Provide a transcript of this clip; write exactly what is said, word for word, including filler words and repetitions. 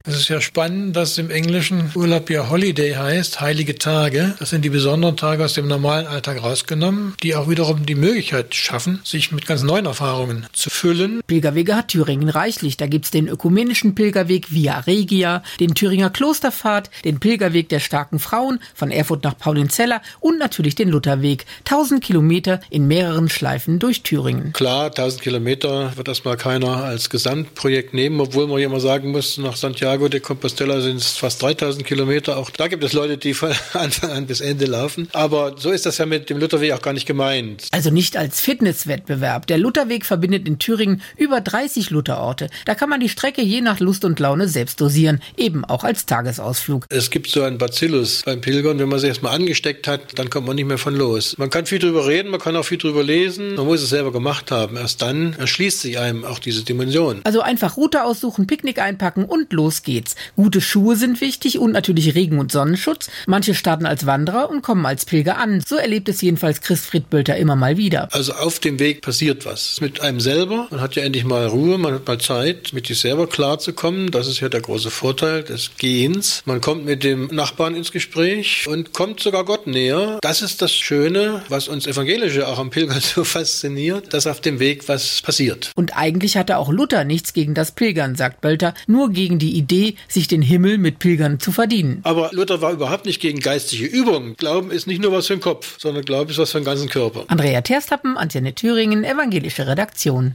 Es ist ja spannend, dass im Englischen Urlaub ja Holiday heißt, heilige Tage. Das sind die besonderen Tage aus dem normalen Alltag rausgenommen, die auch wiederum die Möglichkeit schaffen, sich mit ganz neuen Erfahrungen zu füllen. Pilgerwege hat Thüringen reichlich. Da gibt's den ökumenischen Pilgerweg Via Regia, den Thüringer Klosterpfad, den Pilgerweg der starken Frauen von Erfurt nach Paulinzella und natürlich den Lutherweg. Tausend Kilometer in mehreren Schleifen durch Thüringen. Klar, tausend Kilometer wird erstmal keiner als Gesamtprojekt nehmen, obwohl man ja immer sagen muss, nach Santiago de Compostela sind es fast dreitausend Kilometer. Auch da gibt es Leute, die von Anfang an bis Ende laufen. Aber so ist das ja mit dem Lutherweg auch gar nicht gemeint. Also nicht als Fitnesswettbewerb. Der Lutherweg verbindet in Thüringen über dreißig Lutherorte. Da kann man die Strecke je nach Lust und Laune selbst dosieren, eben auch als Tagesausflug. Es gibt so einen Bacillus beim Pilgern, wenn man sich erstmal angesteckt hat, dann kommt man nicht mehr von los. Man kann viel drüber reden, man kann auch viel drüber lesen, man muss es selber gemacht haben. Erst dann erschließt sich einem auch diese Dimension. Also einfach Route aussuchen, Picknick einpacken und los geht's. Gute Schuhe sind wichtig und natürlich Regen- und Sonnenschutz. Manche starten als Wanderer und kommen als Pilger an. So erlebt es jedenfalls Chris Bölter immer mal wieder. Also auf dem Weg passiert was mit einem selber. Man hat ja endlich mal Ruhe, man hat mal Zeit, mit sich selber klarzukommen. Das ist ja der große Vorteil des Gehens. Man kommt mit dem Nachbarn ins Gespräch und kommt sogar Gott näher. Das ist das Schöne, was uns Evangelische auch am Pilgern so fasziniert, dass auf dem Weg was passiert. Und eigentlich hatte auch Luther nichts gegen das Pilgern, sagt Bölter, nur gegen die Idee, sich den Himmel mit Pilgern zu verdienen. Aber Luther war überhaupt nicht gegen geistige Übungen. Glauben ist nicht nur was für den Kopf, sondern Glauben ist was für den ganzen Körper. Andrea Terstappen, Antenne Thüringen, Evangelische Redaktion.